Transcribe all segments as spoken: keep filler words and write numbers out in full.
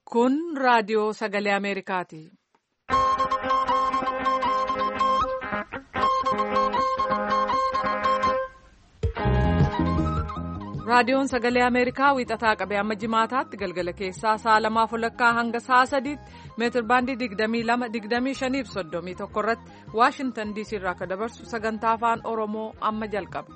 Kun raadiyoo sagalee Ameerikaati. Raadiyoon sagalee Ameerikaa wiixataa qabee amma jimaataatti galgala keessaa sa'a lamaaf walakkaa hanga sa'a sadiitti meetir baandii digdamii lama digdamii shanii fi soddomii tokko irratti Waashintan Diisii irraa akka dabarsu sagantaa afaan Oromoo amma jalqaba.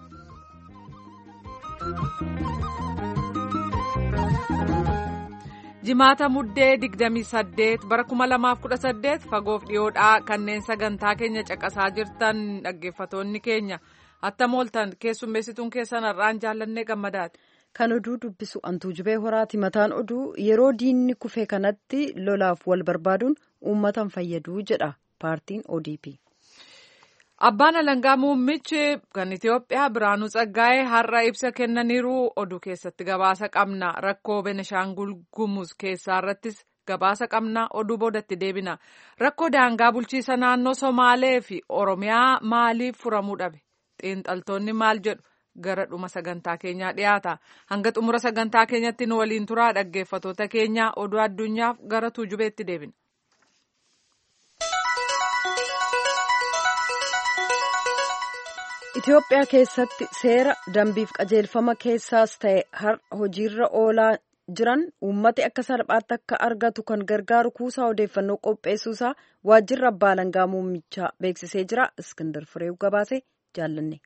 Jimaata muddee digdamii saddeet bara kuma lamaaf kudha saddeet fagoof dhiyoodhaa kanneen sagantaa keenya caqasaa jirtan dhaggeeffatoonni keenya. Attam ooltan keessummeessituun keessan har'aan jaallannee gammadaati. Kan oduu dubbisu antuu jubee horaati. Mataan oduu yeroo diinni kufee kanatti lolaaf wal barbaaduun uummatan fayyaduu jedha paartiin O D P. Abbaan alangaa muummichi kan Itoophiyaa Biraanuu Tsaggaayee har'a ibsa kennaniiru oduu keessatti gabaasa qabna. Rakkoo Benishaangul Gumuz keessaa irrattis gabaasa qabna oduu boodatti deebina. Rakkoo daangaa bulchiisa naannoo Somaalee fi Oromiyaa maaliif furamuu dhabe? Xiinxaltoonni maal jedhu gara dhuma sagantaa keenyaa dhiyaata. Hanga xumura sagantaa keenyatti nu waliin turaa dhaggeeffatoota keenya oduu addunyaaf gara tuujubeetti deebina. Itoophiyaa keessatti seera dambiif qajeelfama keessaas ta'e har'a hojiirra oolaa jiran uummati akka salphaatti akka argatu kan gargaaru kuusaa odeeffannoo qopheessuusaa waajjirri abbaa alangaa muummichaa beeksisee jira. Iskindar Fireew gabaase. jaallanne.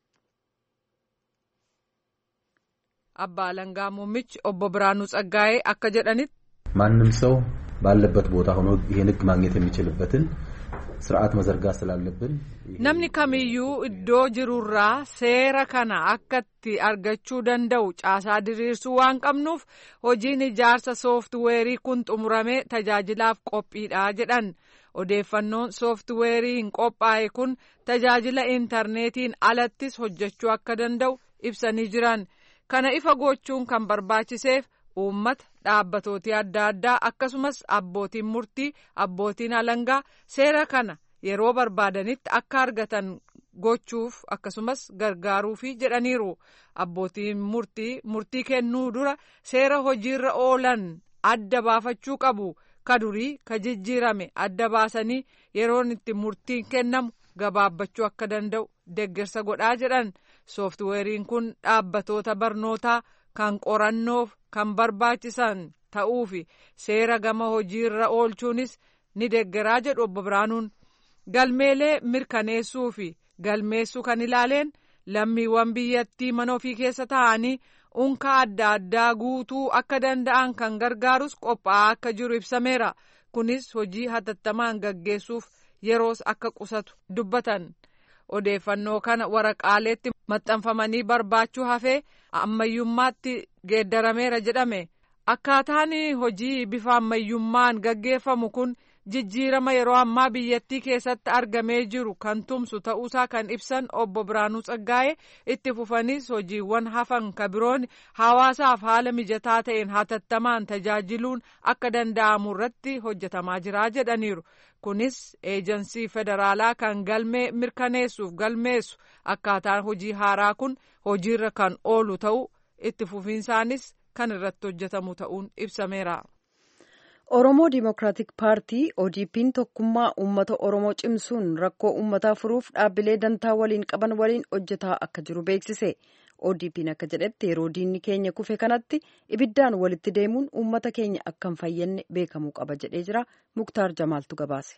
Abbaa alangaa muummichi obbo Biraanuu Tsaggaayee akka jedhanitti ማንም ሰው ባለበት ቦታ ሆኖ ይሄን ህግ ማግኘት የሚችልበትን ስርዓት መዘርጋት ስላለብን namni kamiyyuu iddoo jirurraa seera kana akkatti argachuu danda'u caasaa diriirsuu waan qabnuuf hojiin ijaarsa sooftiweerii kun xumuramee tajaajilaaf qophiidha jedhan. Odeeffannoon sooftiweeriin qophaa'e kun tajaajila intarneetiin alattis hojjechuu akka danda'u ibsanii jiran. Kana ifa gochuun kan barbaachiseef uummata dhaabbatooti adda addaa akkasumas abbootiin murtii abbootiin alangaa seera kana yeroo barbaadanitti akka argatan gochuuf akkasumas gargaaruufi jedhaniiru. Abbootiin murtii murtii kennuu dura seera hojiirra oolan adda baafachuu qabu. Kadurii ka jijjiirame adda baasanii yeroon itti murtiin kennamu gabaabbachuu akka danda'u deeggarsa godhaa jedhan. Sooftiweeriin kun dhaabbatoota barnootaa kan qorannoof kan barbaachisan ta'uu fi seera gama hojiirra oolchuunis ni deeggaraa jedhu obbo Biraanuun. Galmeelee mirkaneessuu fi galmeessuu kan ilaaleen lammiiwwan biyyattii mana ofii keessa taa'anii unkaa adda addaa guutuu akka danda'an kan gargaarus qophaa'aa akka jiru ibsameera. Kunis hojii hatattamaan gaggeessuuf yeroos akka qusatu dubbatan. Odeeffannoo kana waraqaaleetti maxxanfamanii barbaachuu hafee ammayyummaatti geeddarameera jedhame. Akkaataan hojii bifa ammayyummaan gaggeeffamu kun jijjiirama yeroo ammaa biyyattii keessatti argamee jiru kan tumsu ta'uusaa kan ibsan obbo Biraanuu Tsaggaayee itti fufanis hojiiwwan hafan kabiroon hawaasaaf haala mijataa ta'een hatattamaan tajaajiluun akka danda'amu irratti hojjetamaa jira jedhaniiru. Kunis eejansii federaalaa kan galmee mirkaneessuuf galmeessu akkaataan hojii haaraa kun hojiirra kan oolu ta'u itti fufiinsaanis kan irratti hojjetamu ta'uun ibsameera. Oromoo Dimookiraatik Paartii O D P'n tokkummaa uummata Oromoo cimsuun rakkoo uummataa furuuf dhaabbilee dantaa waliin qaban waliin hojjetaa akka jiru beeksise. O D P'n akka jedhetti yeroo diinni keenya kufe kanatti ibiddaan walitti deemuun uummata keenya akka hin fayyadne beekamuu qaba jedhee jira. Muktaar Jamaaltu gabaase.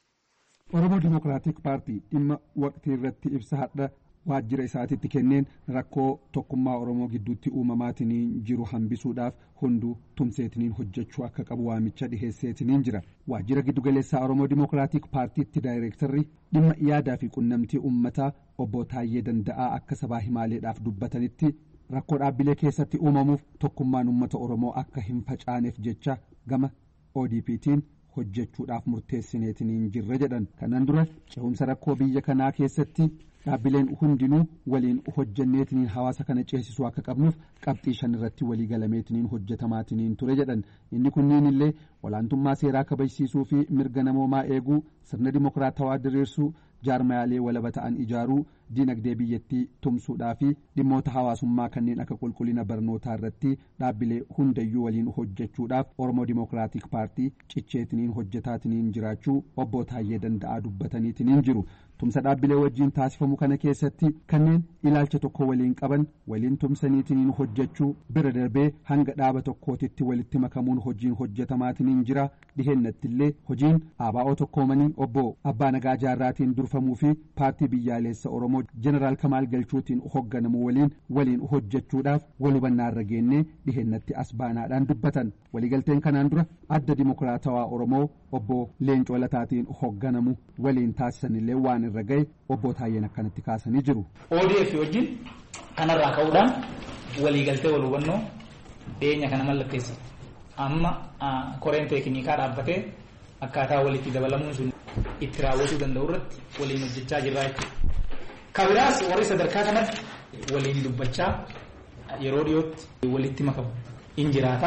Oromoo Dimookiraatik Paartii dhimma waqtii irratti ibsa hadha waajjira isaatiitti kenneen rakkoo tokkummaa Oromoo gidduutti uumamaatiin jiru hambisuudhaaf hunduu tumseetiniin hojjechuu akka qabu waamicha dhiheesseetiniin jira. Waajjira giddugaleessaa Oromoo Dimookiraatik Paartiitti daayireektarri dhimma yaadaa fi qunnamtii uummataa obbo Taayyee Danda'aa akka sabaa himaaleedhaaf dubbatanitti rakkoo dhaabbilee keessatti uumamuuf tokkummaan uummata Oromoo akka hin facaaneef jecha gama O D P'tiin hojjechuudhaaf murteessineetiniin jirra jedhan. Kanaan dura cehumsa rakkoo biyya kanaa keessatti dhaabbileen hundinuu waliin hojjenneetiniin hawaasa kana ceesisuu akka qabnuuf qabxii shan irratti walii galameetiniin hojjetamaatiniin ture jedhan. Inni kunniin illee olaantummaa seeraa kabajsiisuu fi mirga namoomaa eeguu, sirna dimokiraatawaa diriirsuu, jaarmayaalee walaba ta'an ijaaruu diinagdee biyyattii tumsuudhaa fi dhimmoota hawaasummaa kanneen akka qulqullina barnootaa irratti dhaabbilee hundayyuu waliin hojjechuudhaaf Oromoo Dimokiraatik Paartii cicheetiniin hojjetaatiniin jiraachuu obbo Taayyee Danda'aa dubbataniitiniin jiru. Tumsa dhaabbilee wajjin taasifamu kana keessatti kanneen ilaalcha tokko waliin qaban waliin tumsaniitiniin hojjechuu bira darbee hanga dhaaba tokkootitti walitti makamuun hojiin hojjetamaatiniin jira. Dhihennatti illee hojiin aabaa'oo tokkoomanii obbo Abbaa Nagaa Jaarraatiin durfamuu fi paartii biyyaalessa Oromoo Jeneraal Kamaal Galchuutiin hoogganamu waliin waliin hojjechuudhaaf wal hubannaarra geennee dhihennatti as baanaadhaan dubbatan. Waliigalteen kanaan dura adda Dimokiraatawaa Oromoo obbo Leencoo Lataatiin hoogganamu waliin taasisanillee waan irra gahe obbo Taayyeen akkanatti kaasanii jiru. O D F wajjin kanarraa ka'uudhaan waliigaltee wal hubannoo dhiyeenya kana mallatteessa. Amma koreen teeknikaa dhaabbatee akkaataa walitti dabalamuun sun itti raawwatuu danda'u irratti waliin hojjechaa jirra jechuudha. Kabiraas warri sadarkaa kanatti waliin dubbachaa yeroo dhiyootti walitti makamu in jiraata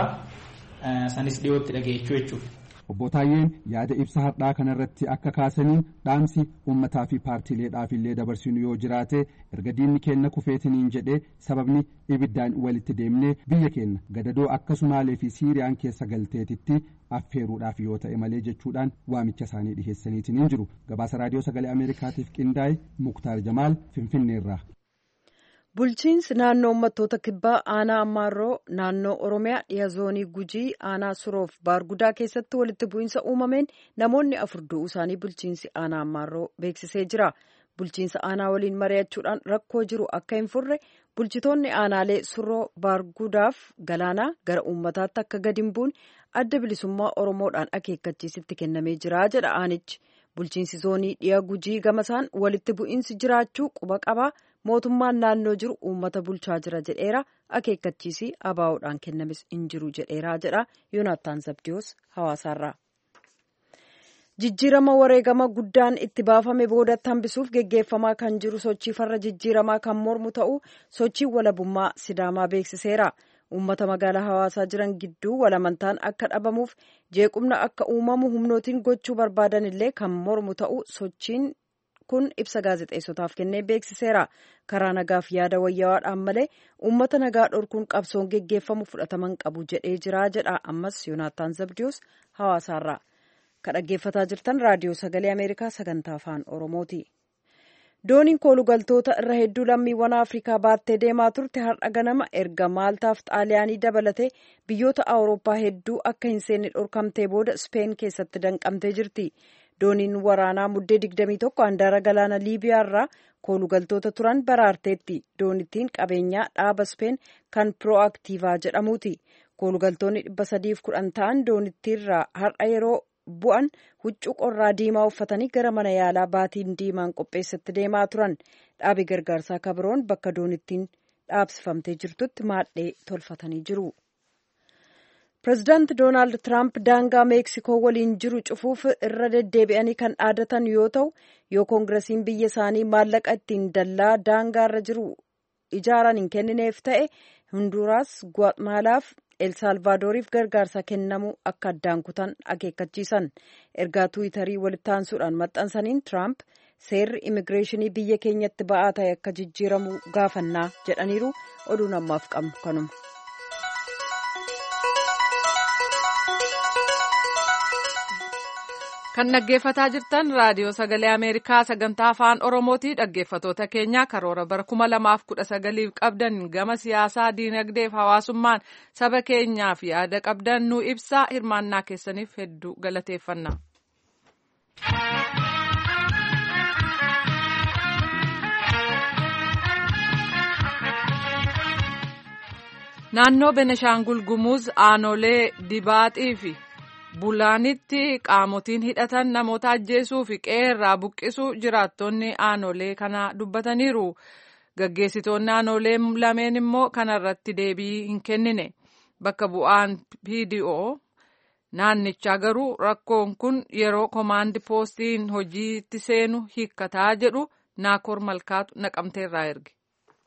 sanis dhiyootti dhageechuu jechuudha. Obbo Taayyeen yaada ibsa har'aa kanarratti akka kaasaniin dhaamsi uummataa fi paartiileedhaaf illee dabarsinu yoo jiraate erga diinni keenya kufeetiniin jedhee sababni ibiddaan walitti deemnee biyya keenya gadadoo akka Sumaalee fi Siiriyaan keessa galteetitti affeeruudhaaf yoo ta'e malee jechuudhaan waamicha isaanii dhiheessaniitiniin jiru. Gabaasa raadiyoo sagalee Ameerikaatiif qindaa'e Muktaar Jamaal Finfinneerraa. Bulchiinsi naannoo uummattoota kibbaa aanaa Ammaarroo naannoo Oromiyaa dhiha zoonii Gujii aanaa Suroof Baargudaa keessatti walitti bu'iinsa uumameen namoonni afur du'uu isaanii bulchiinsi aanaa Ammaarroo beeksisee jira. Bulchiinsa aanaa waliin mari'achuudhaan rakkoo jiru akka hin furre bulchitoonni aanaalee Suroo Baargudaaf Galaanaa gara uummataatti akka gadi hin buune adda bilisummaa Oromoodhaan akeekkachiisitti kennamee jira jedha aanichi. Bulchiinsi zoonii dhiha Gujii gamasaan walitti bu'iinsi jiraachuu quba qabaa. Mootummaan naannoo jiru uummata bulchaa jira jedheera akeekkachiisii abaa'uudhaan kennamis hin jiru jedheera jedha Yoonaataan Zabdiyoos hawaasaarraa. Jijjiirama wareegama guddaan itti baafame boodatti hambisuuf geggeeffamaa kan jiru sochii farra jijjiiramaa kan mormu ta'uu sochii walabummaa Sidaamaa beeksiseera. Uummata magaalaa hawaasaa jiran gidduu walamantaan akka dhabamuuf jeequmna akka uumamu humnootiin gochuu barbaadan illee kan mormu ta'uu sochiin kun ibsa gaazexeessotaaf kennee beeksiseera. Karaa nagaaf yaada wayyawaadhaan malee uummata nagaa dhorkuun qabsoon geggeeffamu fudhataman qabu jedhee jira jedha ammas Yoonaataan Zabdiyoos hawaasaarraa. Kan dhaggeeffataa jirtan raadiyoo sagalee Ameerikaa sagantaa afaan Oromooti. Dooniin koolugaltoota irra hedduu lammiiwwan Afrikaa baattee deemaa turte har'a ganama erga Maaltaaf Xaaliyaanii dabalatee biyyoota Awurooppaa hedduu akka hin seenne dhorkamtee booda Speen keessatti danqamtee jirti. Dooniin waraanaa muddee digdamii tokko handaara galaana Liibiyaarraa koolugaltoota turan baraarteetti. Doonittiin qabeenyaa dhaaba Speen kan Proactiva jedhamuuti. Koolugaltoonni dhibba sadiif kudhan ta'an doonittiirraa har'a yeroo bu'an huccuu qorraa diimaa uffatanii gara mana yaalaa baatiin diimaan qopheessatti deemaa turan. Dhaabi gargaarsaa kabiroon bakka doonittiin dhaabsifamtee jirtutti maadhee tolfatanii jiru. Pireezidaanti Doonaald Tiraamp daangaa Meeksikoo waliin jiru cufuuf irra deddeebi'anii kan dhaadatan yoo ta'u, yoo koongiresiin biyya isaanii maallaqa ittiin dallaa daangaarra jiru ijaaran hin kennineef ta'e, Hunduraas, Guaatmaalaaf Elsaalvaadooriif gargaarsa kennamuu akka addaan kutan akeekkachiisan. Ergaa Tiwiitarii walitti aansuudhaan maxxansaniin Tiraamp seerri immigireeshinii biyya keenyatti ba'aa ta'e akka jijjiiramu gaafannaa jedhaniiru. Oduun ammaaf qabnu kanuma. Kan dhaggeeffataa jirtan raadiyoo sagalee Ameerikaa sagantaa afaan Oromooti. Dhaggeeffatoota keenya karoora bara kuma lamaaf kudha sagaliif qabdan gama siyaasaa, diinagdeef hawaasummaan saba keenyaaf yaada qabdan nu ibsaa. Hirmaannaa keessaniif hedduu galateeffanna. Naannoo Beneshaangul Gumuz aanolee Dibaaxii fi Bulaanitti qaamotiin hidhatan namoota ajjeesuu fi qeerraa buqqisuu jiraattonni aanolee kana dubbataniiru. Gaggeessitoonni aanolee lameen immoo kanarratti deebii hin kennine. Bakka bu'aan P D O naannichaa garuu rakkoon kun yeroo komaandi poostiin hojiitti seenu hiikkataa jedhu Naakoor Malkaatu Naqamteerraa erge.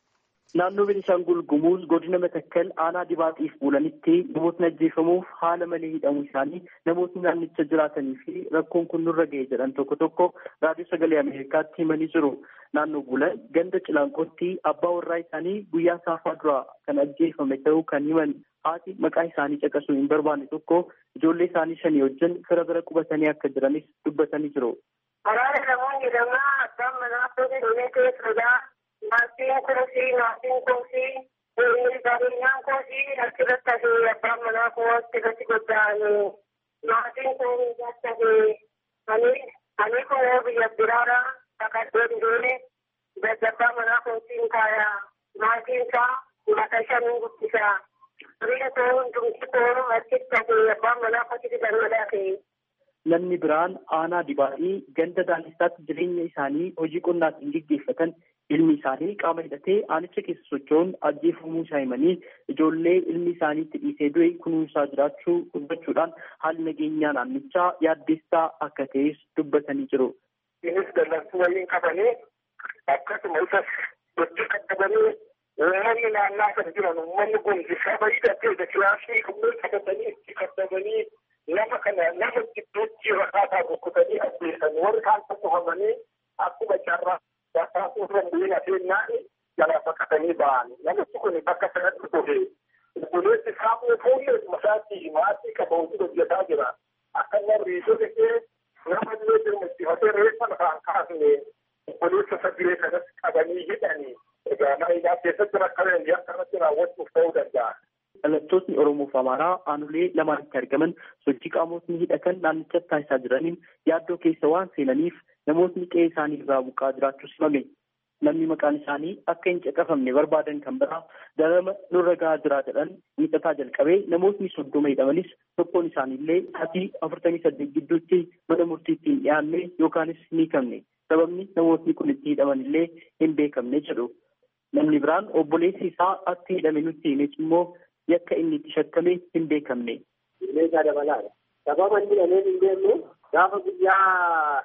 Naannoo Beenishaangul Gumuz godina Matakkal aanaa Dibaaxiif Buulanitti namootni ajjeefamuuf haala malee hidhamuu isaanii namootni naannicha jiraatanii fi rakkoon kun nurra ga'e jedhan tokko tokko raadiyoo sagalee Ameerikaatti himanii jiru. Naannoo Buulan ganda Cilaanqootti abbaa warraa isaanii guyyaa saafaa duraa kan ajjeefame ta'uu kan himan haati maqaa isaanii caqasuu hin barbaanne tokko ijoollee isaanii shanii wajjin fira bira qubatanii akka jiranis dubbatanii jiru. Waraana namoonni lamaa abbaan manaa fuudhee dhumee keessadha. Maatiin kunuunsi maatiin kunuunsi qabeenyaan kunuunsi achirratti hafee abbaan manaa kunuunsi irratti goddaa'anii maatiin kunuunsi hafee ani ani kunuun biyya biraadha kakadhee dhiiree daddabbaa manaa kunuunsiin kaayaa maatiin isaa mata shanii guddisaa riin kunuun tumsi kunuun achitti hafee abbaan manaa kunuunsi galmadaa ta'e. Namni biraan aanaa Dibaaxii ganda daandisaatti jireenya isaanii hojii qonnaatiin gaggeeffatan ilmi isaanii qaama hidhatee aanicha keessa socho'uun ajjeefamuu isaa himanii ijoollee ilmi isaanii itti dhiisee du'e kunuunsaa jiraachuu dubbachuudhaan haalli nageenyaa naannichaa yaaddeessaa akka ta'es dubbatanii jiru. Innis dallansuu waliin qabanii akkasuma isas hojii qaqqabanii uummanni naannaa kan jiran uummanni kun saba hidhatee kilaasii kunneen qabatanii itti qaqqabanii nama kana nama gidduutti rakkataa rukkutanii ajjeesan warri kaan tokkofamanii akkuma carraa bakkaasuu dandeenye seenaa jalaa baqatanii ba'an namichi kun bakka sanatti dhufe obboleessi isaa fuullee masaatti maatii qaba hojii hojjetaa jira akka namni riisotee nama illee jirmachiifatee reeffa lafaan kaasne obboleessa sadilee kanas qabanii hidhanii egaa maayidaa keessatti rakkaleen akkanatti raawwachuuf ta'uu danda'a. Dhalattootni Oromoo fi Amaaraa aanolee lamaanitti argaman sochii qaamotni hidhatan naannichatti taasisaa jiraniin yaaddoo keessa waan seenaniif namootni qe'ee isaanii irraa buqqaa jiraachuu himame. Namni maqaan isaanii akka hin caqafamne barbaadan kan biraa darama nurra gahaa jira jedhan miidhataa jalqabee namootni soddoma hidhamanis tokkoon isaaniillee sa'aatii afurtamii saddeet gidduutti mana murtiitti hin dhiyaanne yookaanis hin hiikamne. Sababni namootni kun itti hidhamanillee hin beekamne jedhu. Namni biraan obboleessi isaa akka hidhame nutti himes immoo yakka inni itti shakkame hin beekamne. Meeshaa dabalaadha. Sababa inni dhamee hin beeknu gaafa guyyaa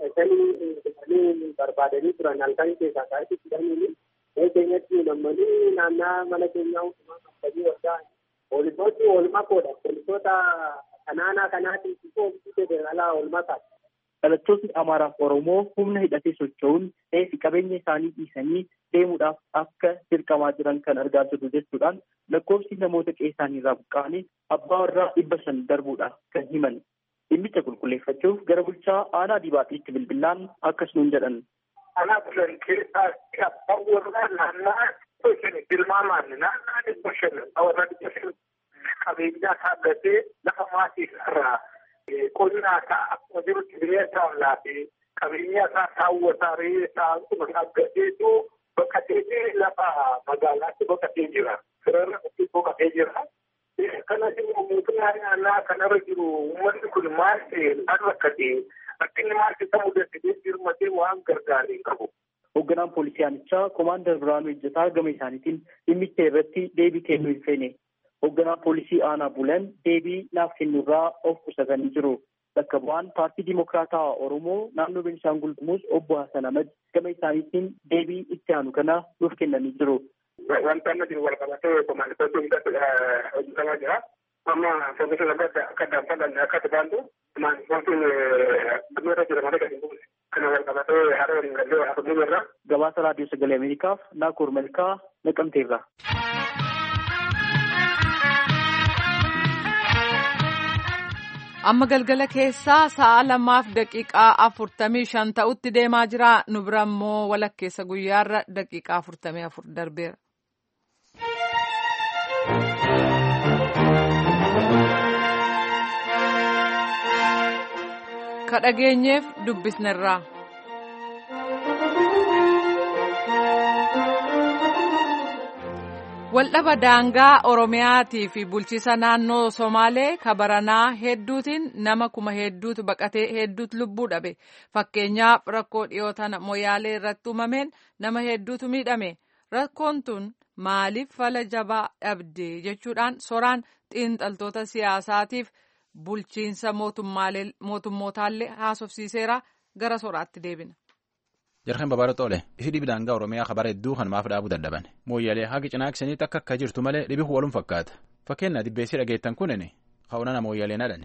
hidhatanii barbaadanii turan halkan keessaa ka'etti hidhanii keenyatti nammanii naannaa mana keenyaa hundumaa qabanii waggaa poolisooti oolmaa koodha. Poolisoota kanaanaa kanaatiin poolisii federaalaa oolmaa ta'a. Dhalattootni Amaaraa fi Oromoo humna hidhatee socho'uun fi qabeenya isaanii dhiisanii deemuudhaaf akka dirqamaa jiran kan argaa jirru jechuudhaan lakkoofsi namoota qe'ee isaanii irraa buqqa'anii abbaa warraa dhibba shan darbuudha kan himan. Dhimmicha qulqulleeffachuuf gara bulchaa aanaa Dibaaxiitti bilbilaan akkas nuun jedhan. Aanaa bulan keessaa abbaan warraa naannaa dhibba tilmaamaan naannaa dhibba shan warra dhibba shan qabeenyaa isaa gatee lafa maatii irraa qonnaa isaa akkuma jirutti bineensa laafee qabeenyaa isaa saawwataa re'ee isaa akkuma dhaabbateetu boqotee lafa magaalaatti boqotee jira. Sirarra boqotee jira. Kanas immoo mootummaa naannaa kanarra jiru uummanni kun maal ta'e maal rakkate rakkinni maal ta'e mudatee jirmatee waan gargaaree qabu. Hoogganaan poolisii aanichaa Koomaandar Biraanuu Ejjataa gama isaaniitiin dhimmicha irratti deebii kennuu hin feene. Hoogganaan poolisii aanaa Bulan deebii naaf kennurraa of qusatanii jiru. Bakka bu'aan paartii Dimokiraataa Oromoo naannoo Beenishaangul Gumuz obbo Hasan Ahmad gama isaaniitiin deebii itti aanu kana nuuf kennanii jiru. Wanta amma jiru walqabatee komaanditoota hundatti hojjetamaa jira. Amma foogisa lammata akka daanfalan akka tajaantu komaanditootni dhimmoota jedhamanii gadi buuse. Kana walqabatee haala waliin gallee haasofnuu irra. Gabaasa raadiyoo sagalee Ameerikaaf Naakoor Malkaa Naqamteerra. Amma galgala keessaa sa'a lamaaf daqiiqaa afurtamii shan ta'utti deemaa jira. Nu bira immoo walakkeessa guyyaarra daqiiqaa afurtamii afur darbeera. Ka dhageenyeef dubbisnerraa. Waldhaba daangaa Oromiyaatii fi bulchiisa naannoo Somaalee kabaranaa hedduutiin nama kuma hedduutu baqatee hedduutu lubbuu dhabe. Fakkeenyaaf rakkoo dhiyoo tana Moyaalee irratti uumameen nama hedduutu miidhame. Rakkoon tun maaliif fala jabaa dhabde jechuudhaan soraan xiinxaltoota siyaasaatiif bulchiinsa mootummootallee haasofsiiseera gara soraatti deebina. Jarqeen babaara toole isi dhibi daangaa Oromiyaa kabara hedduu kan maaf dhaabuu dadhaban mooyyalee haqi cinaaksaniitti akka akka jirtu malee dhibi walum fakkaata fakkeenyaa dibbeessi dhageettan kunini ka'uunana mooyyalee nadhani.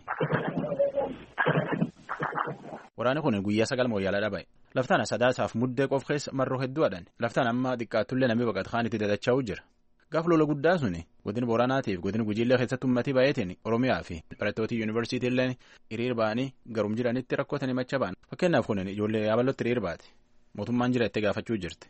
Waraanni kun guyyaa sagal mooyyaalaa dhaba'e laftaan sadaasaaf muddee qof keessa marroo hedduu hadhan laftaan amma xiqqaattullee namni baqat kaan itti dadacha'uu jira. Gaaf lola guddaa suni godina Booranaatiif godina Gujiillee keessatti uummatii baay'eetiin Oromiyaa fi barattoota yuunivarsiitiillee hiriir ba'anii garum jiranitti rakkootan himacha ba'an fakkeenyaaf kun ijoollee yaabalootti hiriir baate mootummaan jira itti gaafachuu jirti.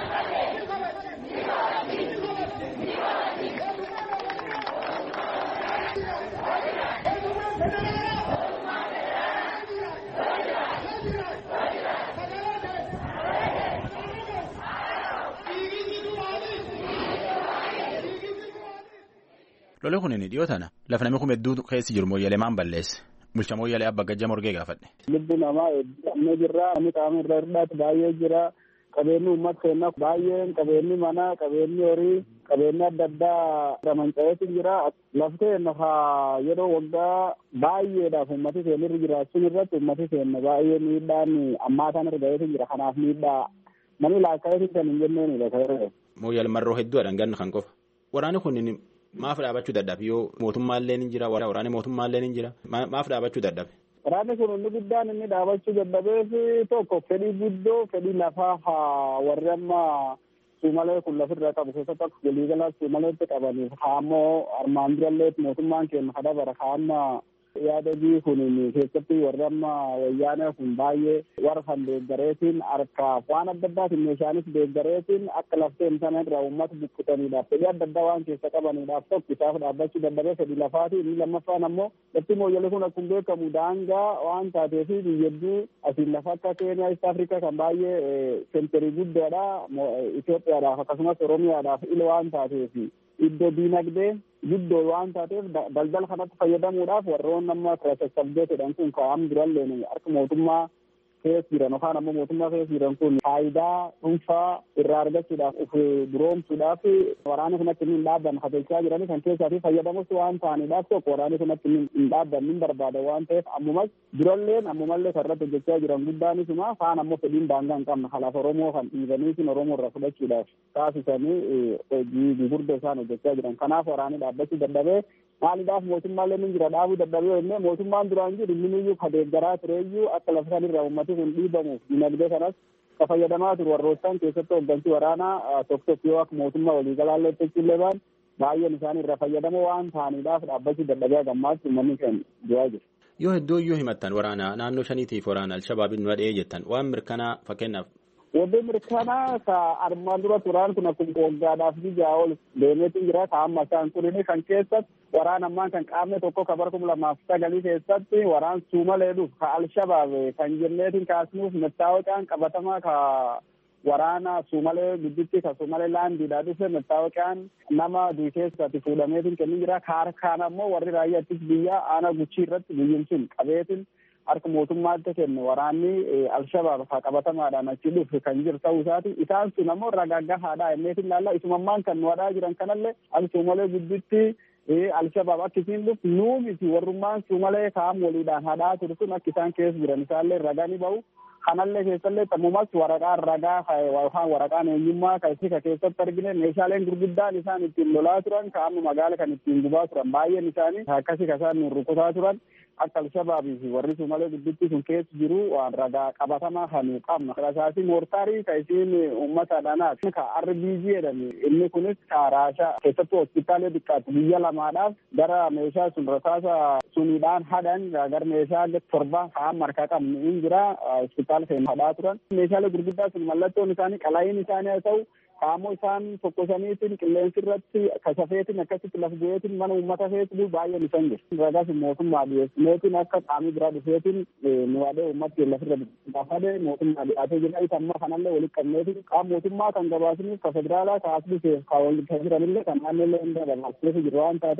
Lolee kun dhiyoo tana lafa namni kun hedduu keessi jiru mooyyalee maan balleesse bulcha mooyyalee abba gajja morgee gaafadhe. Lubbu namaa hedduu jira namni qaama irra hir'aatu baay'ee jira qabeenyi uummata keenyaa baay'een qabeenyi manaa qabeenyi horii qabeenyi adda addaa ramanca'eetu jira laftee nafa yeroo waggaa baay'eedhaaf uummati keenya irra jiraachuun irratti uummati keenya baay'ee miidhaan ammaataan irra ga'eetu jira kanaaf miidhaa namni laakkaa'eetu kan hin jenneenidha ta'e. Mooyyalee marroo hedduudhaan ganna kan qofa waraanni kun. Maaf dhaabachuu dadhabe yoo mootummaallee ni jira waraanni mootummaallee ni jira maaf dhaabachuu dadhabe. Waraanni kun inni guddaan inni dhaabachuu dadhabeef tokko fedhii guddoo fedhii lafaa warri amma suumalee kun lafirra qabu keessatti akka waliigalaa suumaleetti qabaniif haammoo armaan durallee mootummaan keenya kadhabara haamma yaadagii kun keessatti warri amma wayyaanee kun baay'ee warra kan deeggareetiin harkaaf waan adda addaatiin meeshaanis deeggareetiin akka lafteen sana irraa uummata buqqisaniidhaaf fedhii adda addaa waan keessa qabaniidhaaf tokko isaaf dhaabbachuu dadhabee fedhii lafaatii inni lammaffaan ammoo lafti mooyyalee kun akkuma beekamu daangaa waan taateefi biyyedduu asiin lafa akka Keeniyaa East Afrikaa kan baay'ee senterii guddoodha Itoophiyaadhaaf akkasumas Oromiyaadhaaf ila waan taateefi iddoo diinagdee guddoo waan taateef daldala kanatti fayyadamuudhaaf warroon amma sassabdee jedhan kun kaa'am durallee harka mootummaa keessa jiran yookaan ammoo mootummaa keessa jiran kun faayidaa dhuunfaa irraa argachuudhaaf of duroomsuudhaaf waraana kanatti hin dhaabban hafalchaa jiranii kan keessaafi fayyadamus waan ta'aniidhaaf tokko waraana kanatti hin dhaabban hin barbaada waan ta'eef ammumas duralleen ammumallee karratti hojjechaa jiran guddaanisuma kaan ammoo fedhiin daangaa hin qabne kalaaf Oromoo kan dhiibaniitiin Oromoo irraa fudhachuudhaaf taasisanii hojii gurguddaa isaan hojjechaa jiran kanaaf waraanni dhaabbachuu dadhabee maaliidhaaf mootummaallee ni jira dhaabuu dadhabee jennee mootummaan duraan jiru inni ka deeggaraa tureeyyuu akka lafa sanirraa uummati kun dhiibamuuf dinagdee kanas ka fayyadamaa turu warroottan keessatti hooggansi waraanaa tokko tokko yoo akka mootummaa waliigalaallee jechuullee baan baay'een isaanii irraa fayyadamoo waan ta'aniidhaaf dhaabbachuu dadhabee gammaatti uummanni keenya du'aa jiru. Yoo hedduu iyyuu himattan waraana naannoo shaniitiif waraana Alshabaabiin nu dhahee jettan waan mirkanaa fakkeenyaaf. Wanti mirkanaa ka armaan dura turaan kun akkuma waggaadhaaf biyyaa ol deemeetu jira ka amma isaan kunin kan keessatti waraan ammaan kan qaamne tokko ka bara kuma lamaaf sagalii keessatti waraan suumalee dhuuf ka Alshabaab kan jenneetiin kaasnuuf mettaawaqaan qabatamaa ka waraana suumalee gidduutti ka suumalee laandiidhaa dhufe mettaawaqaan nama duukeessatti fuudhameetiin kennin jira ka harkaan ammoo warri raayyaattis biyya aanaa guchii irratti biyyin sun qabeetiin harka mootummaatti kenne waraanni Alshabaab haa qabatamaadhaan achi dhufe kan jiru ta'uu isaati isaan sun ammoo ragaggahaadha inneetiin laalla isumammaan kan nu wadhaa jiran kanallee al suumalee gidduutti Alshabaab akka isiin dhufu nuu miti warrummaan suumalee kaa'am waliidhaan hadhaa turu sun akka isaan keessa jiran isaallee ragaa ni ba'u kanallee keessallee tammumas waraqaan ragaa yookaan waraqaan eenyummaa kan isa keessatti argine meeshaaleen gurguddaan isaan ittiin lolaa turan kaa'amma magaala kan ittiin gubaa turan baay'een isaanii akkasii kan isaan rukutaa turan akka Alshabaabii fi warri suumalee gidduutti sun keessa jiru waan ragaa qabatamaa kan qabna. Rasaasii moortaarii kan isiin uummata dhanaati. Ka R B G jedhame inni kunis ka raashaa keessattuu hospitaalee xiqqaatti biyya lamaadhaaf gara meeshaa sun rasaasa suniidhaan hadhan gara meeshaa torba kaan markaa qabnu hin jira hospitaala keenya hadhaa turan. Meeshaalee gurguddaa sun mallattoon isaanii qalaayiin isaanii haa ta'u qaammoo isaan tokkosaniitiin qilleensi irratti kasafeetiin akkasitti laf bu'eetiin mana uummata feetu baay'een isaan jiru. Ragas mootummaa dhiyeessineetiin akka qaamii biraa dhufeetiin nu waadee uummatti lafirra gaafadee mootummaa dhiyaatee jira. Isa amma kanallee walitti qabneetiin qaama mootummaa kan gabaasiniif ka federaalaa ka asliseef ka walitti jiranillee kan naannollee hunda gabaasneef jiru waan taateef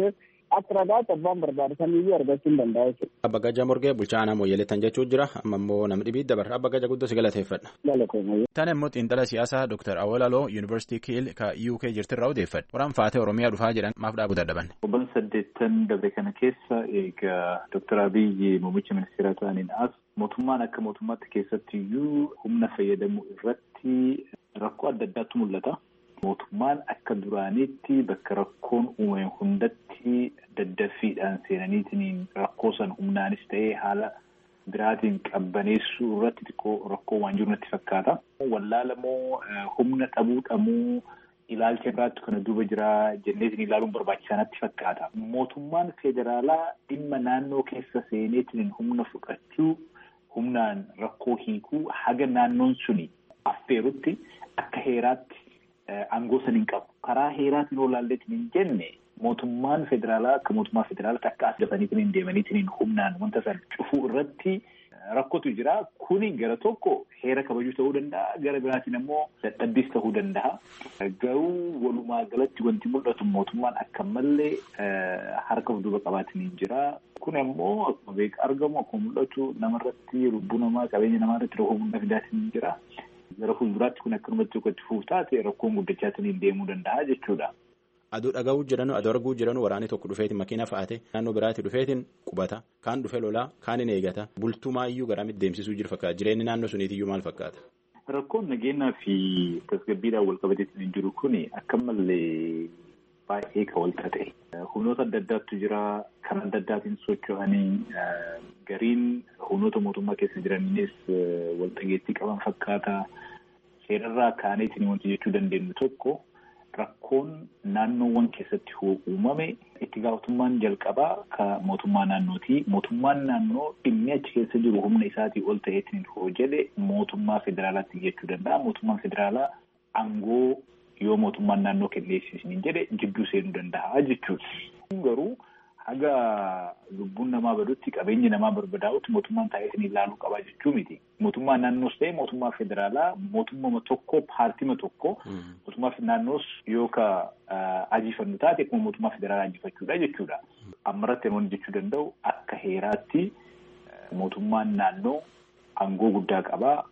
akka ragaatti abbaan barbaade kamiyyuu argachuu hin danda'a jechuudha. Abba Gajaa Morgee bulchaa aanaa Mooyyeleettan jechuun jira amma immoo namni dhibii dabarra Abba Gajaa guddoo si galateeffadha. Tana immoo xiinxala siyaasaa Dooktar Awwalaloo Yuunivarsiitii Kiil ka U K jirtirraa odeeffadha. Waraan faatee Oromiyaa dhufaa jedhan maaf dhaabuu dadhaban. Obban saddeettan dabre kana keessa egaa Dooktar Abiyyi muummicha ministeeraa ta'aniin as mootummaan akka mootummaatti keessatti iyyuu humna fayyadamuu irratti rakkoo adda addaatu mul'ata. Mootummaan akka duraaniitti bakka rakkoon uumame hundatti daddaffiidhaan seenaniitiin rakkoo san humnaanis ta'ee haala biraatiin qabbaneessuu irratti xiqqoo rakkoo waan jiru natti fakkaata. Wallaalamoo humna dhabuudhamoo ilaalcha irraatti kana duuba jira jenneetiin ilaaluun barbaachisaa natti fakkaata. Mootummaan federaalaa dhimma naannoo keessa seeneetiin humna fudhachuu humnaan rakkoo hiikuu haga naannoon suni affeerutti akka heeraatti aangoo san hin qabu. Karaa heeraatiin olaalleetiin hin jenne mootummaan federaalaa akka mootummaa federaalaatti akka as dafaniitiin hin deemaniitiin humnaan wanta san cufuu irratti rakkootu jira. Kuni gara tokko heera kabajuu ta'uu danda'a. Gara biraatiin ammoo dadhabbiis ta'uu danda'a. Garuu walumaa galatti wanti mul'atu mootummaan akka malee harka of duuba qabaatiin hin jira. Kun ammoo akkuma beekaa argamu akkuma mul'atu namarratti lubbuu namaa qabeenya namaa irratti rakkoo guddaa fidaatiin hin jira. Gara fuulduraatti kun akkanumatti tokkotti fuuftaate rakkoon guddachaatiin deemuu danda'a jechuudha. Aduu dhaga'uu jedhanu aduu arguu jedhanu waraanni tokko dhufeetiin makiina fa'aate naannoo biraatti dhufeetiin qubata kaan dhufe lolaa kaan hin eegata bultumaa iyyuu garamitti deemsisuu jiru fakkaata jireenyi naannoo suniitiyyuu maal fakkaata. Rakkoon nageenyaa fi tasgabbiidhaan wal qabateetiin hin jiru kuni akka malee baay'ee kan wal ta'e. Humnoota adda addaatu jira kan adda addaatiin socho'anii gariin humnoota mootummaa keessa jiraniinis wal dhageettii qaban fakkaata. Seerarraa kaaneetiin wanti jechuu dandeenyu tokko rakkoon naannoowwan keessatti uumame itti gaafatamummaan jalqabaa ka mootummaa naannooti. Mootummaan naannoo dhimmi achi keessa jiru humna isaatii ol ta'eetiin hoo jedhe mootummaa federaalaatti jechuu danda'a. Mootummaan federaalaa aangoo yoo mootummaan naannoo kenneessisin jedhe jidduu seenuu danda'a jechuudha. Garuu haga lubbuun namaa badutti qabeenyi namaa barbadaa'utti mootummaan taa'eetiin ilaaluu qabaa jechuu miti. Mootummaan naannoos ta'e mootummaa federaalaa mootummaa tokko paartima tokko mootummaa naannoos yoo ka ajiifannu taate akkuma mootummaa federaalaa ajiifachuudha jechuudha. Ammarratti namoonni jechuu danda'u akka heeraatti mootummaan naannoo aangoo guddaa qabaa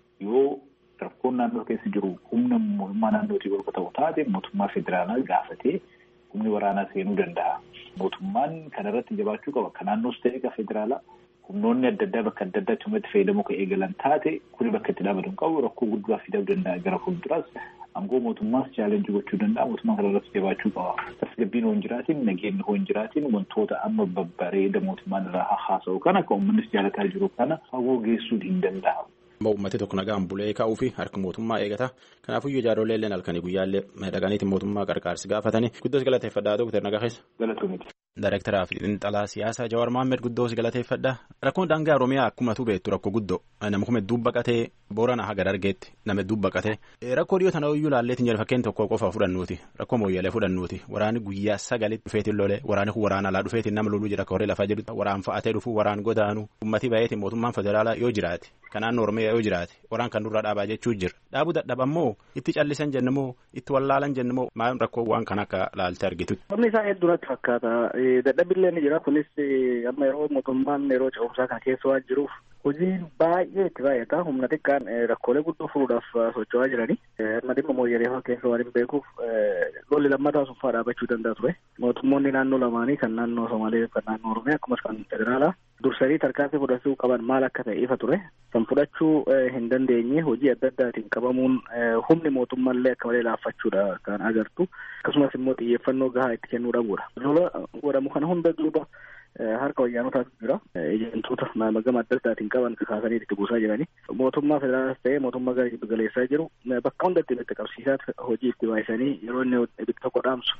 yoo rakkoon naannoo keessa jiru humna mootummaa naannootii ol ta'u taate mootummaa federaalaa gaafatee humni waraanaa seenuu danda'a. Mootummaan kanarratti jabaachuu qaba. Kan naannoos ta'e ka federaalaa humnoonni adda addaa bakka adda addaatti uummata fayyadamuu kan eegalan taate kuni bakka itti dhaabatu hin qabu rakkoo guddaa fiduu danda'a gara fuulduraas aangoo mootummaas chaalenjii gochuu danda'a. Mootummaan kanarratti jabaachuu qaba. Tasgabbiin hoo hin jiraatiin nageenyi hoo hin jiraatiin wantoota amma babbareeda mootummaan irraa haasa'u kana kan uummannis jaalataa jiru kana fagoo geessuu hin danda'a. Uummati tokko nagaan bulee kaa'uu fi harka mootummaa eegata. Kanaafuu iyyuu ijaarollee illee halkanii guyyaallee dhaqaniitiin mootummaa qarqaarsi gaafatanii guddoos galateeffadhaa Dooktar Nagahees. Galatoomiti. Daayirektaraa fi xiinxalaa siyaasaa Jawaar Mohaammed guddoos galateeffadhaa. Rakkoon daangaa Oromiyaa akkuma tu beektu rakkoo guddoo nama kuma hedduu baqatee Boorana haga Dargeetti nama hedduu baqatee rakkoo dhiyoo tana iyyuu laalleetiin jala fakkeen tokko qofa fudhannuuti rakkoo Mooyyalee fudhannuuti waraanni guyyaa sagalitti dhufeetiin lolee waraanni kun waraana alaa dhufeetiin nama loluu jira koree lafaa jedhu waraan fa'atee dhufuu waraan godaanu ummati baay'eetiin mootummaan federaalaa yoo jiraate kan naannoo Oromiyaa yoo jiraate waraan kan durraa dhaabaa jechuu jira dhaabuu dadhabammoo itti callisan jennamoo itti wallaalan jennamoo maal rakkoo waan kan akka laalte argitutti. Wanni isaa hedduu natti fakkaata dadhabbiillee ni jira kunis amma yeroo mootummaan yeroo ce'umsaa kana keessa waan jiruuf hojiin baay'ee itti baay'ata humna xiqqaan rakkoolee guddoo furuudhaaf socho'aa jiranii amma dhimma Mooyyalee keessa waan hin beekuuf lolli lammataa sun fa'aa dhaabachuu danda'a ture mootummoonni naannoo lamaanii kan naannoo Somaalee kan naannoo Oromiyaa akkasumas kan federaalaa dursanii tarkaanfii fudhachuu qaban maal akka ta'e ifa ture kan fudhachuu hin dandeenye hojii adda addaatiin qabamuun humni mootummaallee akka malee laaffachuudha kan agartu akkasumas immoo xiyyeeffannoo gahaa itti kennuu dhabuudha. Lola godhamu kana hunda duuba harka wayyaanotaatu jira ejentoota gama adda addaatiin qaban kaasanii itti buusaa jiranii mootummaa federaalaas ta'ee mootummaa gara giddu galeessaa jiru bakka hundatti itti qabsiisaatti hojii itti baay'isanii yeroo inni ibidda tokko dhaamsu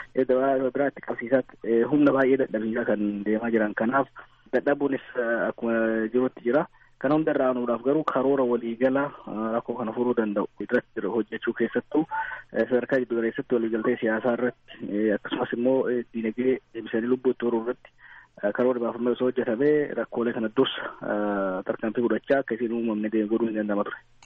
biraa itti qabsiisaatti humna baay'ee dadhabiisaa kan deemaa jiran kanaaf dadhabuunis akkuma jirutti jira. Kana hunda irraa aanuudhaaf garuu karoora waliigalaa rakkoo kana furuu danda'u irratti hojjechuu keessattuu sadarkaa giddu galeessatti waliigaltee siyaasaa irratti akkasumas immoo diinagdee deebisanii lubbuu itti horuu irratti karoora baafamee osoo hojjetamee rakkoolee kana dursa tarkaanfii fudhachaa akka isiin uumamne godhuu hin danda'ama ture.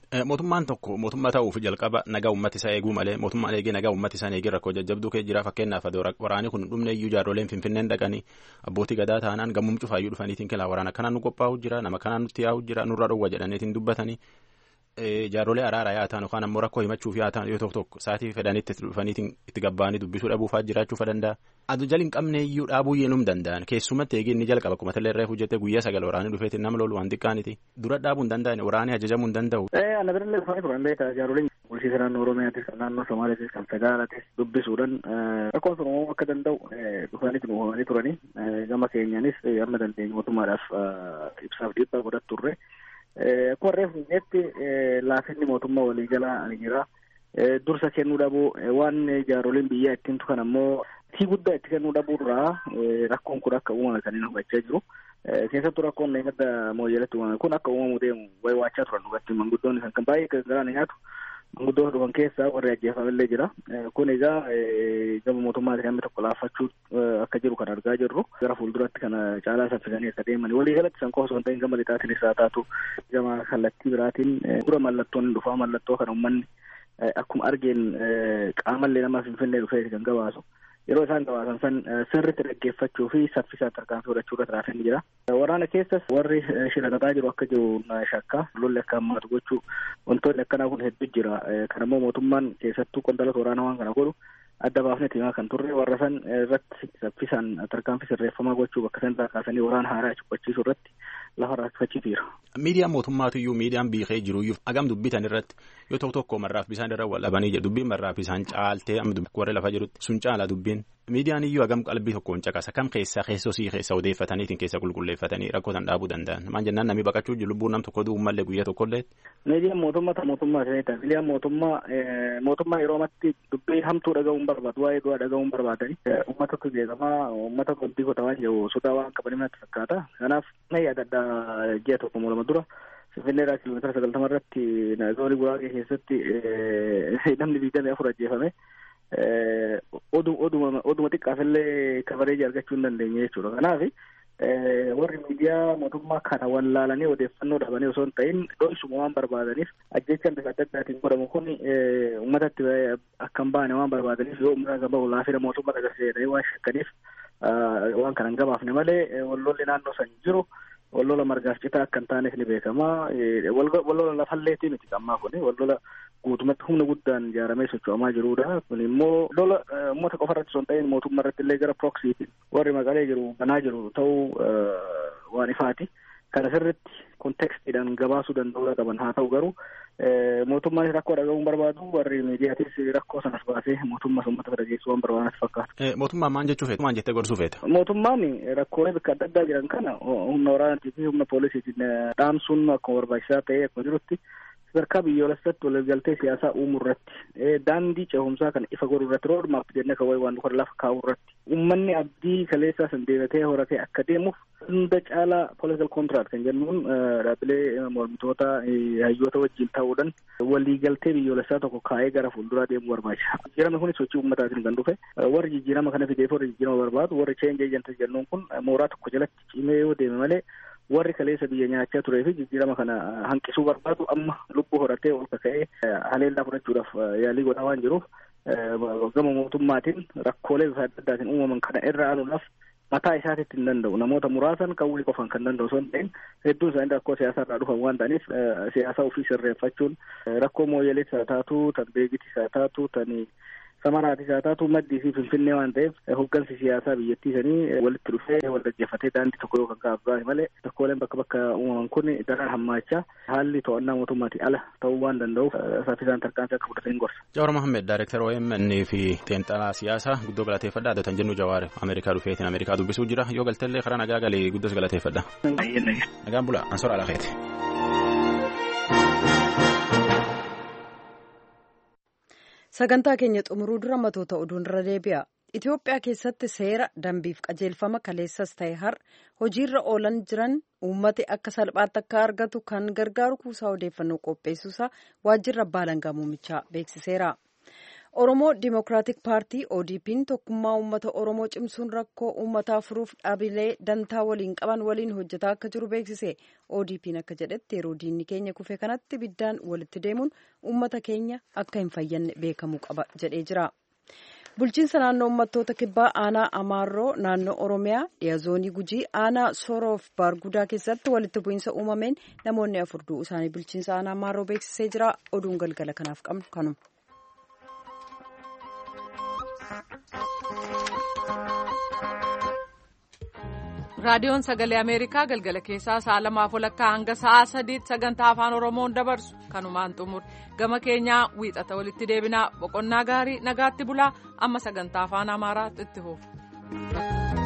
Mootummaan tokko mootummaa ta'uuf jalqaba nagaa uummata isaa eeguu malee mootummaan eegee nagaa uummata isaa eegee rakkoo jajjabduu kee jira fakkeenyaaf waraanni kun dhumne iyyuu jaarroleen finfinneen dhaqanii abbootii gadaa taanaan gammum cufaayyuu dhufaniitiin kilaa waraana kanaan nu qophaa'u jira nama kanaan nutti yaa'u jira nurra dhowwa jedhaniitiin dubbatanii jaarrolee araaraa yaa ta'an yookaan ammoo rakkoo himachuuf yaa ta'an yoo tokko tokko sa'aatii fedhanitti dhufaniitiin itti gabbaanii dubbisuu dhabuufaa jiraachuu danda'a. Adu jali hin qabne iyyuu dhaabuu yeenum danda'an keessumatti eegee inni jalqaba akkuma tallee irraa hojjete guyyaa sagal waraanii dhufeetiin nama lolu waan xiqqaaniti dura dhaabuu hin danda'an waraanii ajajamuu hin danda'u. Ana birallee dhufanii turan beekaa jaaroliin bulchiinsa naannoo Oromiyaatis kan naannoo Somaaliitis kan federaalaatis dubbisuudhaan rakkoon sun uumamuu akka danda'u dhufanii uumamanii turanii gama keenyaanis amma dandeenye mootummaadhaaf ibsaaf dhiibbaa godhat turre. Akkuma reefu jetti laafinni mootummaa waliigalaa ni jira. Dursa kennuu dhabuu waan jaaroliin biyyaa ittiin tukan ammoo tii guddaa itti kennuu dhabuurraa rakkoon kun akka uumame kan inni hubachaa jiru. Keessattuu rakkoon eeggadda mooyyeletti uumame kun akka uumamu deemu wayi waachaa turan dhugatti manguddoonni kan baay'ee garaan nyaatu manguddoo dhufan keessaa warri ajjeefamillee jira. Kun egaa gama mootummaati namni tokko laaffachuu akka jiru kan argaa jirru gara fuulduratti kana caalaa saffisanii akka deeman walii galatti san qofa osoo hin ta'in gama lixaatiin isaa taatu gama kallattii biraatiin dura mallattoon dhufaa mallattoo kan uummanni akkuma argeen qaamallee nama finfinnee dhufee kan gabaasu yeroo isaan gabaasan san sirriitti dhaggeeffachuu fi saffisaan tarkaanfii fudhachuu irra tiraafin jira. Waraana keessas warri shirakataa jiru akka jiru shakka lolli akka hammaatu gochuu wantoonni akkanaa kun hedduu jira. Kan ammoo mootummaan keessattuu qondaalota waraanaa waan kana godhu adda baafnee timaa kan turre warra san irratti saffisaan tarkaanfii sirreeffamaa gochuu bakka san kaasanii waraana haaraa cubbachiisuu irratti lafa raakfachiiseera. Miidiyaan mootummaatu iyyuu miidiyaan biiqee jiru iyyuu agam dubbitan irratti yoo tokko tokko marraaf bisaan irra wal dhabanii jedhu dubbiin marraaf bisaan caaltee amma warri lafa jirutti sun caala dubbiin miidiyaan iyyuu agam qalbii tokkoon caqasa kam keessaa keessosii keessa odeeffataniitiin keessa qulqulleeffatanii rakkootan dhaabuu danda'an maan jennaan namni baqachuu jiru lubbuun nam tokko du'u mallee guyyaa tokkollee. Miidiyaan mootummaa mootummaa ta'e miidiyaan mootummaa mootummaa yeroo amatti dubbii hamtuu dhaga'uun barbaadu waa'ee du'aa dhaga'uun barbaadanii uummatatu jeeqamaa uummata qobbii qotamaa jiru sodaa waan qabanii natti fakkaata. Kanaaf na yaadadha ji'a tokko lama dura Finfinneedhaa kiiloomeetira sagaltama irratti zoonii Guraagee keessatti namni digdamii afur ajjeefame oduma xiqqaafillee kabareeji argachuu hin dandeenye jechuudha. Kanaaf warri miidiyaa mootummaa kana wallaalanii odeeffannoo dhabanii osoo hin ta'in dho'isuma waan barbaadaniif ajjechaan bifa adda addaatiin godhamu kun uummatatti akka hin baane waan barbaadaniif yoo uummata gaba laafina mootummaa agarsiisanii waan shakkaniif waan kana hin gabaafne malee wallolli naannoo san jiru wallola margaaf citaa akka hin taaneef ni beekama. Wallola lafalleetii miti ammaa kun wallola guutumatti humna guddaan ijaaramee socho'amaa jirudha. Kun immoo lola uummata qofa irratti osoo hin ta'in mootummaa irratti illee gara proksiitiin warri maqalee jiru banaa jiru ta'uu waan ifaati. Kana sirriitti kontekstiidhaan gabaasuu danda'uu qaban haa ta'u garuu mootummaanis rakkoo dhaga'uun barbaadu warri miidiyaatis rakkoo sanas baasee mootummaa uummata bira geessuu waan barbaadanitti fakkaata. Mootummaan maal jechuu feeta? Maal jettee gorsuu feeta? Mootummaan rakkoolee bakka adda addaa jiran kana humna waraanaatii fi humna poolisiitiin dhaamsuun akkuma barbaachisaa ta'ee akkuma jirutti sadarkaa biyyoolessatti waliigaltee siyaasaa uumuu irratti daandii ce'umsaa kan ifa godhuu irratti roodmaap jennee kan wayii waan dhufa lafa kaa'uu irratti uummanni abdii kaleessaa san deebatee horatee akka deemuuf hunda caalaa political contract kan jennuun dhaabbilee mormitoota hayyoota wajjin ta'uudhaan waliigaltee biyyoolessaa tokko kaa'ee gara fuulduraa deemuu barbaachisa. Jijjiirama kunis sochii uummataatiin kan dhufe warri jijjiirama kana fideef warri jijjiirama barbaadu warri change agent jennuun kun mooraa tokko jalatti cimee yoo deeme malee warri kaleessa biyya nyaachaa turee fi jijjiirama kana hanqisuu barbaadu amma lubbuu horatee ol kaka'ee haleellaa fudhachuudhaaf yaalii godhaa waan jiruuf gama mootummaatiin rakkoolee bifa adda addaatiin uumaman kana irra aanuudhaaf mataa isaatiitti hin danda'u. Namoota muraasan qawwee qofan kan danda'u osoo hin ta'in hedduun isaanii rakkoo siyaasaa irraa dhufan waan ta'aniif siyaasa ofii sirreeffachuun rakkoo mooyyeleetis haa taatu tan beekitis haa taatu tan samaraatis haa taatu maddii fi finfinnee waan ta'eef hoggansi siyaasaa biyyattii sanii walitti dhufee wal dhaggeeffatee daandii tokko yoo kan kaa'u malee rakkooleen bakka bakka uumaman kun daran hammaachaa haalli to'annaa mootummaatiin ala ta'uu waan danda'uuf saffisaan tarkaanfii akka fudhatanii gorsa. Jawaar Mohammed Daayireektar O M N fi Xiinxalaa Siyaasaa guddoo galateeffadha. Addatan jennu Jawaar Ameerikaa dhufeetiin Ameerikaa dubbisuu jira. Yoo galtellee karaa nagaa galee guddos galateeffadha. Nagaan bula ansora alakeeti. Sagantaa keenya xumuruu dura matoota oduun irra deebi'a. Itoophiyaa keessatti seera dambiif qajeelfama kaleessas ta'e har'a hojiirra oolan jiran uummati akka salphaatti akka argatu kan gargaaru kuusaa odeeffannoo qopheessuusaa waajjirri abbaa alangaa muummichaa beeksiseera. Oromoo Dimokiraatik Paartii O D P'n tokkummaa uummata Oromoo cimsuun rakkoo uummataa furuuf dhaabilee dantaa waliin qaban waliin hojjetaa akka jiru beeksise. O D P'n akka jedhetti yeroo diinni keenya kufe kanatti biddaan walitti deemuun uummata keenya akka hin fayyanne beekamuu qaba jedhee jira. Bulchiinsa naannoo uummattoota kibbaa aanaa Amaarroo naannoo Oromiyaa dhiya zoonii Gujii aanaa Sooroof Baargudaa keessatti walitti bu'iinsa uumameen namoonni afur du'uu isaanii bulchiinsa aanaa Amaarroo beeksisee jira. Oduun galgala kanaaf qabnu kanuma. Raadiyoon Sagalee Ameerikaa galgala keessaa sa'a lamaaf walakkaa hanga sa'a sadiitti sagantaa afaan Oromoon dabarsu kanumaan xumur gama keenyaa wiixata walitti deebinaa boqonnaa gaarii nagaatti bulaa amma sagantaa afaan Amaaraatti itti fufu.